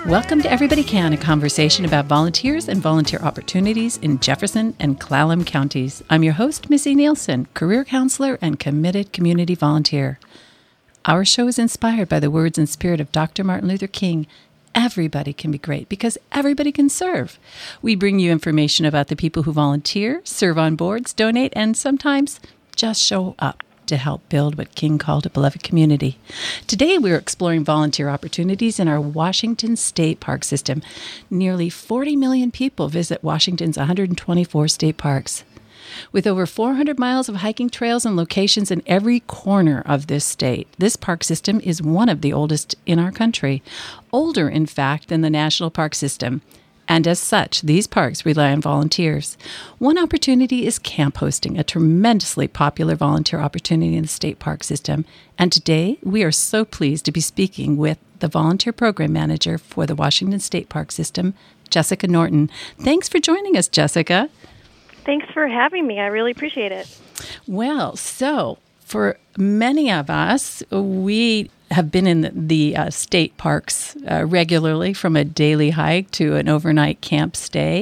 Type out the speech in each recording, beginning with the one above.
Welcome to Everybody Can, a conversation about volunteers and volunteer opportunities in Jefferson and Clallam counties. I'm your host, Missy Nielsen, career counselor and committed community volunteer. Our show is inspired by the words and spirit of Dr. Martin Luther King. Everybody can be great because everybody can serve. We bring you information about the people who volunteer, serve on boards, donate, and sometimes just show up to help build what King called a beloved community. Today, we're exploring volunteer opportunities in our Washington State Park system. Nearly 40 million people visit Washington's 124 state parks. With over 400 miles of hiking trails and locations in every corner of this state, this park system is one of the oldest in our country. Older, in fact, than the National Park System. And as such, these parks rely on volunteers. One opportunity is camp hosting, a tremendously popular volunteer opportunity in the state park system. And today, we are so pleased to be speaking with the volunteer program manager for the Washington State Park System, Jessica Norton. Thanks for joining us, Jessica. Thanks for having me. I really appreciate it. Well, so for many of us, we have been in the state parks regularly, from a daily hike to an overnight camp stay.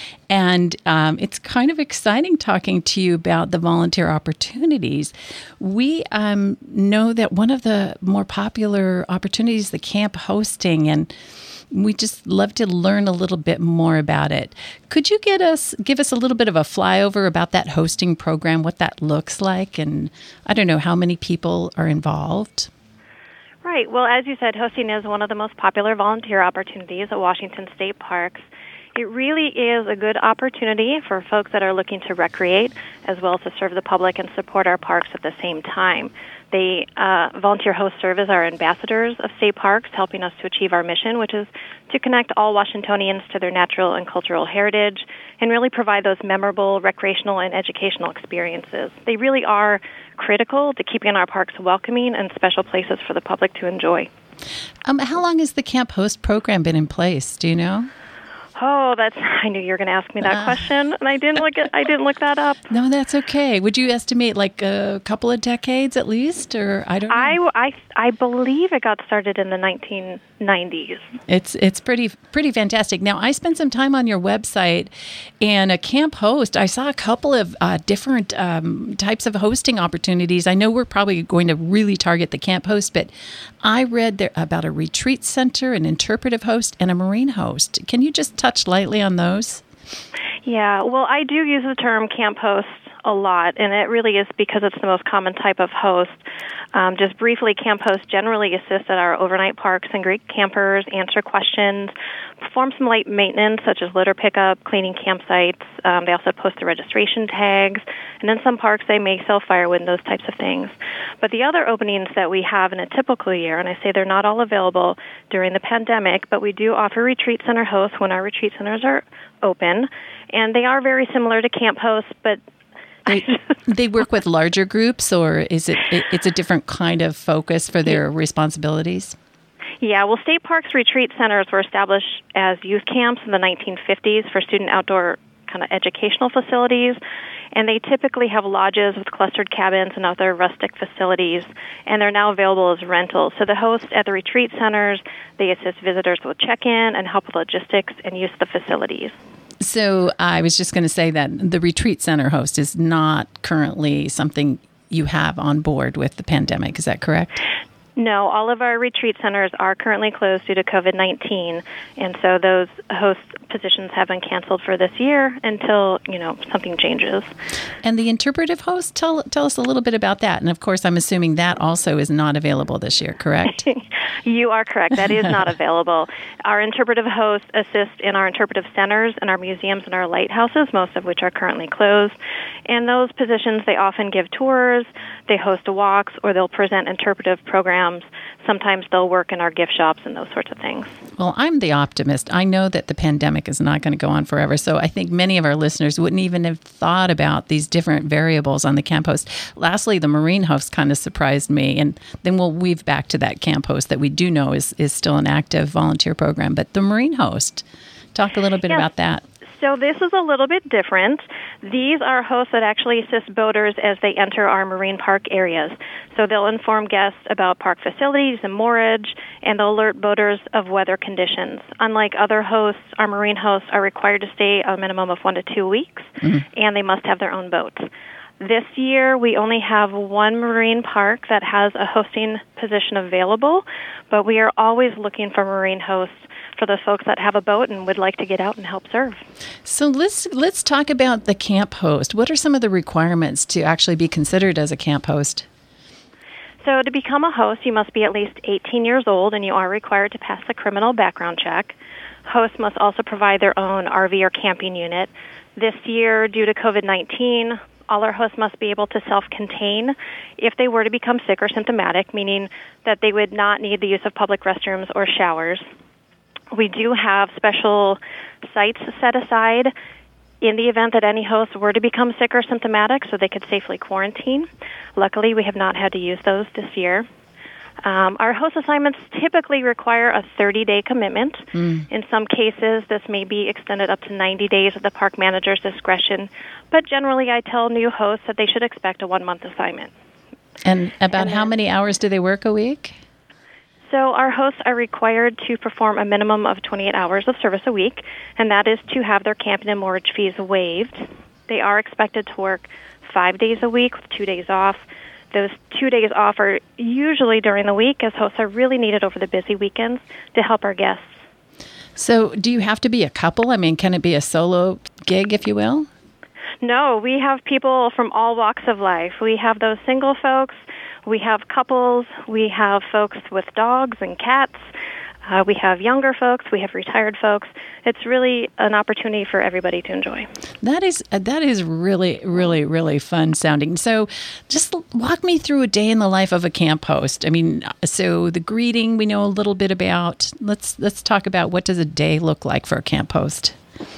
And it's kind of exciting talking to you about the volunteer opportunities. We know that one of the more popular opportunities is the camp hosting, and we just love to learn a little bit more about it. Could you give us a little bit of a flyover about that hosting program, what that looks like, and I don't know how many people are involved? Right. Well, as you said, hosting is one of the most popular volunteer opportunities at Washington State Parks. It really is a good opportunity for folks that are looking to recreate as well as to serve the public and support our parks at the same time. They volunteer hosts serve as our ambassadors of state parks, helping us to achieve our mission, which is to connect all Washingtonians to their natural and cultural heritage and really provide those memorable recreational and educational experiences. They really are critical to keeping our parks welcoming and special places for the public to enjoy. How long has the Camp Host program been in place? Do you know? Oh, I knew you were going to ask me that question, and I didn't look that up. No, that's okay. Would you estimate like a couple of decades at least, or I don't know? I believe it got started in the 1990s. It's pretty fantastic. Now, I spent some time on your website, and a Camp Host, I saw a couple of different types of hosting opportunities. I know we're probably going to really target the Camp Host, but I read there about a retreat center, an interpretive host, and a marine host. Can you just touch lightly on those? Yeah, well, I do use the term camp host a lot, and it really is because it's the most common type of host. Just briefly, camp hosts generally assist at our overnight parks and greet campers, answer questions, perform some light maintenance such as litter pickup, cleaning campsites. They also post the registration tags, and in some parks they may sell firewood and those types of things. But the other openings that we have in a typical year, and I say they're not all available during the pandemic, but we do offer retreat center hosts when our retreat centers are open, and they are very similar to camp hosts, but they work with larger groups, or it's a different kind of focus for their responsibilities? Yeah, well, state parks retreat centers were established as youth camps in the 1950s for student outdoor kind of educational facilities, and they typically have lodges with clustered cabins and other rustic facilities, and they're now available as rentals. So the hosts at the retreat centers, they assist visitors with check-in and help with logistics and use the facilities. So I was just going to say that the retreat center host is not currently something you have on board with the pandemic. Is that correct? No, all of our retreat centers are currently closed due to COVID-19, and so those host positions have been canceled for this year until, something changes. And the interpretive host, tell us a little bit about that. And of course, I'm assuming that also is not available this year, correct? You are correct. That is not available. Our interpretive hosts assist in our interpretive centers and our museums and our lighthouses, most of which are currently closed. And those positions, they often give tours, they host walks, or they'll present interpretive programs. Sometimes they'll work in our gift shops and those sorts of things. Well, I'm the optimist. I know that the pandemic is not going to go on forever, so I think many of our listeners wouldn't even have thought about these different variables on the camp host. Lastly, the marine host kind of surprised me, and then we'll weave back to that camp host that we do know is still an active volunteer program. But the marine host, talk a little bit about that. So this is a little bit different. These are hosts that actually assist boaters as they enter our marine park areas. So they'll inform guests about park facilities and moorage, and they'll alert boaters of weather conditions. Unlike other hosts, our marine hosts are required to stay a minimum of 1 to 2 weeks, and they must have their own boats. This year, we only have one marine park that has a hosting position available, but we are always looking for marine hosts for the folks that have a boat and would like to get out and help serve. So let's talk about the camp host. What are some of the requirements to actually be considered as a camp host? So to become a host, you must be at least 18 years old, and you are required to pass the criminal background check. Hosts must also provide their own RV or camping unit. This year, due to COVID-19, all our hosts must be able to self-contain if they were to become sick or symptomatic, meaning that they would not need the use of public restrooms or showers. We do have special sites set aside in the event that any host were to become sick or symptomatic so they could safely quarantine. Luckily, we have not had to use those this year. Our host assignments typically require a 30-day commitment. In some cases, this may be extended up to 90 days at the park manager's discretion, but generally I tell new hosts that they should expect a 1-month assignment. And how many hours do they work a week? So our hosts are required to perform a minimum of 28 hours of service a week, and that is to have their camping and moorage fees waived. They are expected to work 5 days a week with 2 days off. Those 2 days off are usually during the week, as hosts are really needed over the busy weekends to help our guests. So do you have to be a couple? I mean, can it be a solo gig, if you will? No, we have people from all walks of life. We have those single folks. We have couples, we have folks with dogs and cats, we have younger folks, we have retired folks. It's really an opportunity for everybody to enjoy. That is really, really, really fun sounding. So just walk me through a day in the life of a camp host. I mean, so the greeting we know a little bit about. Let's talk about what does a day look like for a camp host?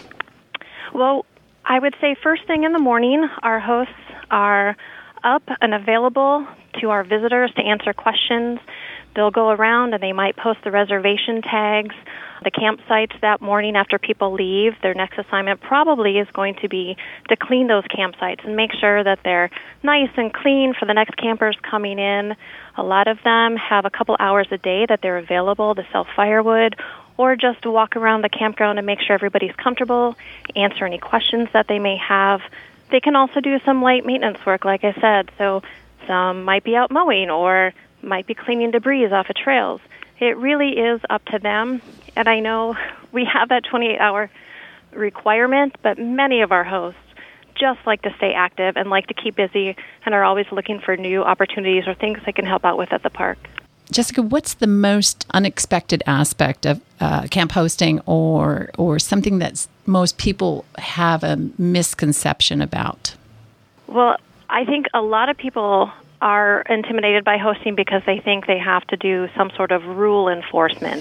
Well, I would say first thing in the morning, our hosts are up and available to our visitors to answer questions. They'll go around and they might post the reservation tags, the campsites that morning after people leave. Their next assignment probably is going to be to clean those campsites and make sure that they're nice and clean for the next campers coming in. A lot of them have a couple hours a day that they're available to sell firewood or just to walk around the campground and make sure everybody's comfortable, answer any questions that they may have. They can also do some light maintenance work, like I said. So some might be out mowing or might be cleaning debris off of trails. It really is up to them. And I know we have that 28-hour requirement, but many of our hosts just like to stay active and like to keep busy and are always looking for new opportunities or things they can help out with at the park. Jessica, what's the most unexpected aspect of camp hosting or something that most people have a misconception about? Well, I think a lot of people are intimidated by hosting because they think they have to do some sort of rule enforcement.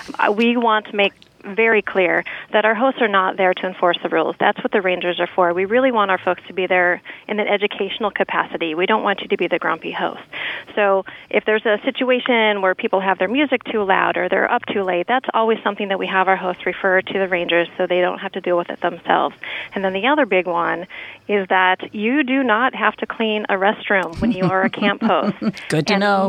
We want to make very clear that our hosts are not there to enforce the rules. That's what the rangers are for. We really want our folks to be there in an educational capacity. We don't want you to be the grumpy host. So if there's a situation where people have their music too loud or they're up too late, that's always something that we have our hosts refer to the rangers so they don't have to deal with it themselves. And then the other big one is that you do not have to clean a restroom when you are a camp host. Good to know.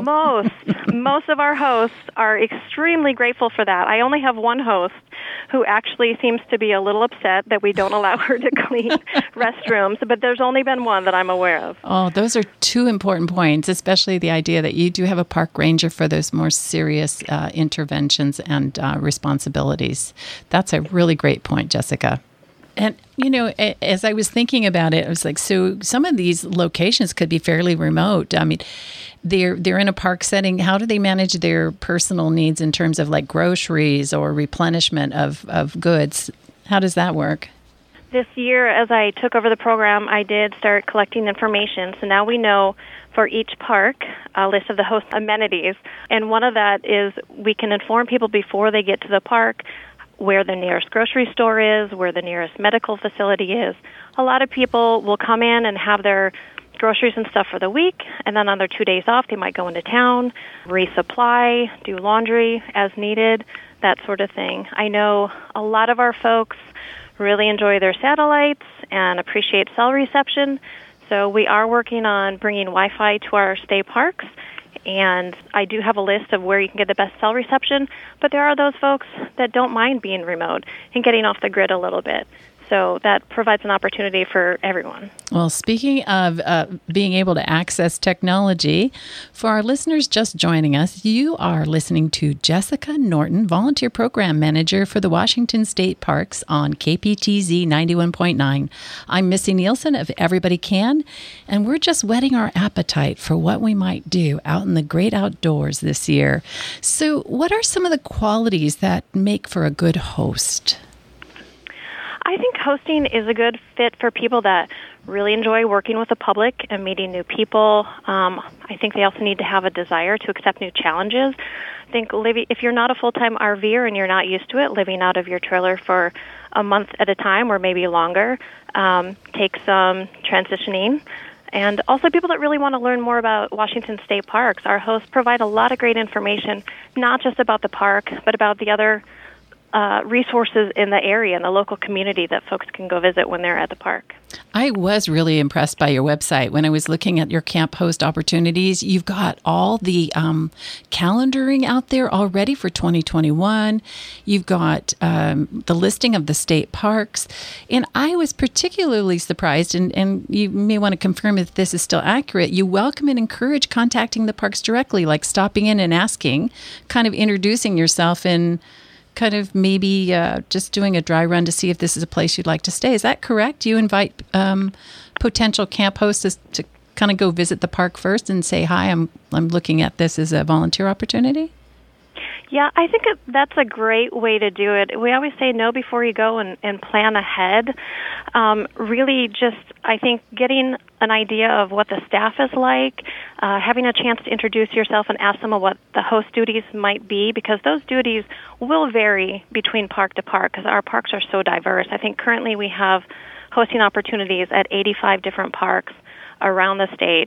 Most of our hosts are extremely grateful for that. I only have one host who actually seems to be a little upset that we don't allow her to clean restrooms, but there's only been one that I'm aware of. Oh, those are two important points, especially the idea that you do have a park ranger for those more serious interventions and responsibilities. That's a really great point, Jessica. And, you know, as I was thinking about it, I was like, so some of these locations could be fairly remote. I mean, they're in a park setting. How do they manage their personal needs in terms of like groceries or replenishment of goods? How does that work? This year, as I took over the program, I did start collecting information. So now we know for each park a list of the host amenities. And one of that is we can inform people before they get to the park where the nearest grocery store is, where the nearest medical facility is. A lot of people will come in and have their groceries and stuff for the week, and then on their 2 days off, they might go into town, resupply, do laundry as needed, that sort of thing. I know a lot of our folks really enjoy their satellites and appreciate cell reception. So we are working on bringing Wi-Fi to our state parks, and I do have a list of where you can get the best cell reception, but there are those folks that don't mind being remote and getting off the grid a little bit. So that provides an opportunity for everyone. Well, speaking of being able to access technology, for our listeners just joining us, you are listening to Jessica Norton, Volunteer Program Manager for the Washington State Parks on KPTZ 91.9. I'm Missy Nielsen of Everybody Can, and we're just whetting our appetite for what we might do out in the great outdoors this year. So what are some of the qualities that make for a good host? I think hosting is a good fit for people that really enjoy working with the public and meeting new people. I think they also need to have a desire to accept new challenges. I think if you're not a full-time RVer and you're not used to it, living out of your trailer for a month at a time or maybe longer takes some transitioning. And also people that really want to learn more about Washington State Parks. Our hosts provide a lot of great information, not just about the park, but about the other resources in the area and the local community that folks can go visit when they're at the park. I was really impressed by your website. When I was looking at your camp host opportunities, you've got all the calendaring out there already for 2021. You've got the listing of the state parks. And I was particularly surprised, and you may want to confirm if this is still accurate, you welcome and encourage contacting the parks directly, like stopping in and asking, kind of introducing yourself and kind of maybe just doing a dry run to see if this is a place you'd like to stay. Is that correct? You invite potential camp hosts to kind of go visit the park first and say, hi, I'm looking at this as a volunteer opportunity? Yeah, I think that's a great way to do it. We always say know before you go and plan ahead. Really just, I think, getting an idea of what the staff is like, having a chance to introduce yourself and ask them what the host duties might be, because those duties will vary between park to park because our parks are so diverse. I think currently we have hosting opportunities at 85 different parks around the state.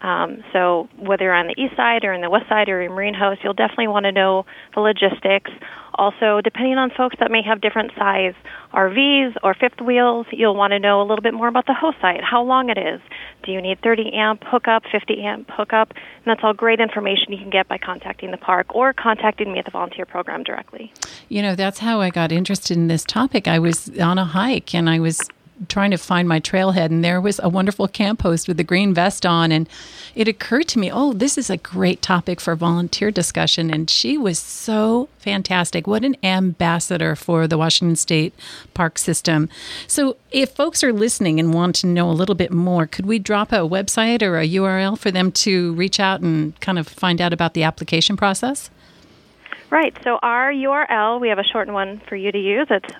So whether you're on the east side or in the west side or your marine host, you'll definitely want to know the logistics. Also, depending on folks that may have different size RVs or fifth wheels, you'll want to know a little bit more about the host site, how long it is. Do you need 30 amp hookup, 50 amp hookup? And that's all great information you can get by contacting the park or contacting me at the volunteer program directly. You know, that's how I got interested in this topic. I was on a hike and I was trying to find my trailhead, and there was a wonderful camp host with the green vest on, and it occurred to me, oh, this is a great topic for volunteer discussion, and she was so fantastic. What an ambassador for the Washington State Park System. So if folks are listening and want to know a little bit more, could we drop a website or a URL for them to reach out and kind of find out about the application process? Right. So our URL, we have a shortened one for you to use. It's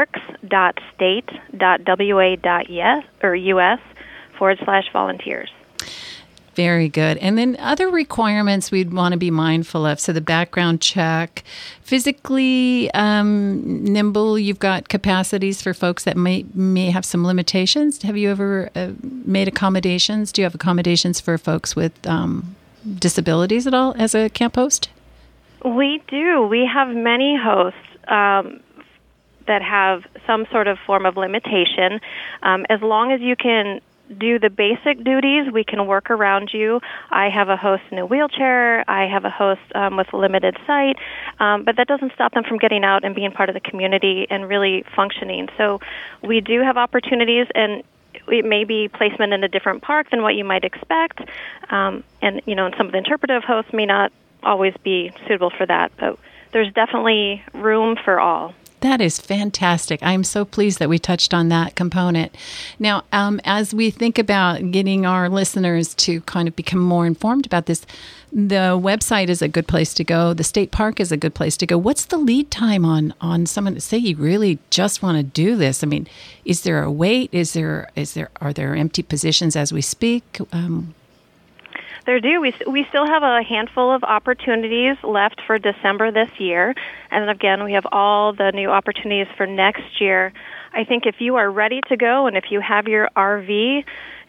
parks.state.wa.us/volunteers. Very good. And then other requirements we'd want to be mindful of. So the background check, physically nimble, you've got capacities for folks that may have some limitations. Have you ever made accommodations? Do you have accommodations for folks with disabilities at all as a camp host? We do. We have many hosts that have some sort of form of limitation. As long as you can do the basic duties, we can work around you. I have a host in a wheelchair. I have a host with limited sight, but that doesn't stop them from getting out and being part of the community and really functioning. So we do have opportunities, and it may be placement in a different park than what you might expect. And, you know, and some of the interpretive hosts may not always be suitable for that, but there's definitely room for all. That is fantastic. I'm so pleased that we touched on that component. Now, as we think about getting our listeners to kind of become more informed about this, the website is a good place to go. The state park is a good place to go. What's the lead time on someone? Say you really just want to do this. I mean, is there a wait? Are there empty positions as we speak? There do. We still have a handful of opportunities left for December this year. And again, we have all the new opportunities for next year. I think if you are ready to go and if you have your RV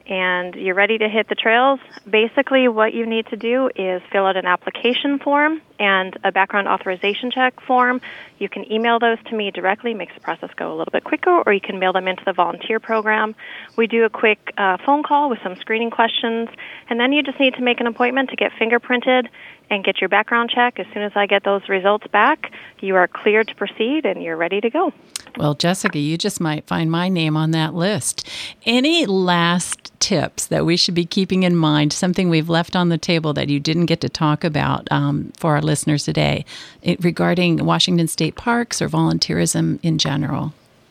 and you're ready to hit the trails, basically what you need to do is fill out an application form and a background authorization check form. You can email those to me directly, makes the process go a little bit quicker, or you can mail them into the volunteer program. We do a quick phone call with some screening questions, and then you just need to make an appointment to get fingerprinted and get your background check. As soon as I get those results back, you are cleared to proceed and you're ready to go. Well, Jessica, you just might find my name on that list. Any last tips that we should be keeping in mind, something we've left on the table that you didn't get to talk about for our listeners today regarding Washington State Parks or volunteerism in general?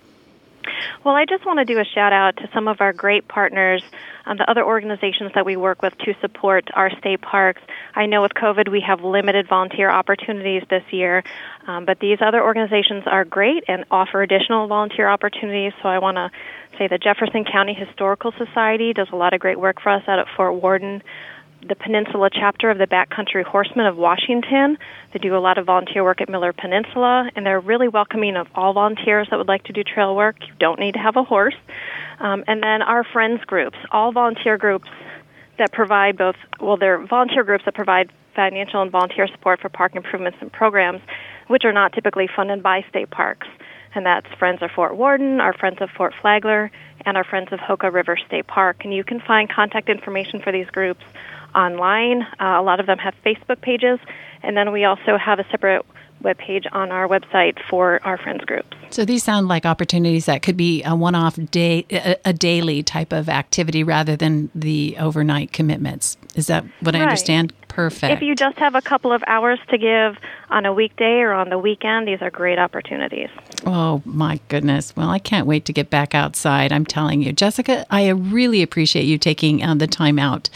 Well, I just want to do a shout out to some of our great partners, the other organizations that we work with to support our state parks. I know with COVID we have limited volunteer opportunities this year, but these other organizations are great and offer additional volunteer opportunities. So I want to say the Jefferson County Historical Society does a lot of great work for us out at Fort Worden. The Peninsula chapter of the Backcountry Horsemen of Washington. They do a lot of volunteer work at Miller Peninsula, and they're really welcoming of all volunteers that would like to do trail work. You don't need to have a horse. And then our friends groups, all volunteer groups that provide they're volunteer groups that provide financial and volunteer support for park improvements and programs, which are not typically funded by state parks. And that's Friends of Fort Worden, our Friends of Fort Flagler, and our Friends of Hoka River State Park. And you can find contact information for these groups online. A lot of them have Facebook pages, and then we also have a separate web page on our website for our friends groups. So these sound like opportunities that could be a one-off day, a daily type of activity rather than the overnight commitments. Is that what I understand? Perfect. If you just have a couple of hours to give on a weekday or on the weekend, these are great opportunities. Oh, my goodness. Well, I can't wait to get back outside. I'm telling you. Jessica, I really appreciate you taking the time out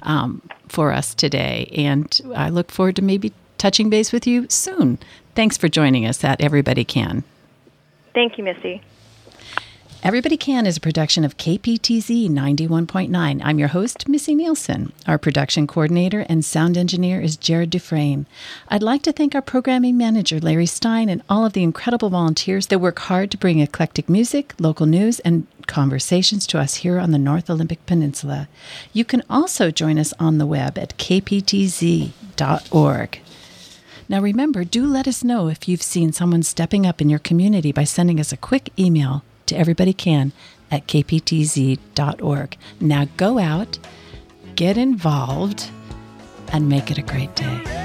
for us today, and I look forward to maybe touching base with you soon. Thanks for joining us at Everybody Can. Thank you, Missy. Everybody Can is a production of KPTZ 91.9. I'm your host, Missy Nielsen. Our production coordinator and sound engineer is Jared Dufresne. I'd like to thank our programming manager, Larry Stein, and all of the incredible volunteers that work hard to bring eclectic music, local news, and conversations to us here on the North Olympic Peninsula. You can also join us on the web at kptz.org. Now remember, do let us know if you've seen someone stepping up in your community by sending us a quick email to everybodycan@kptz.org. Now go out, get involved, and make it a great day.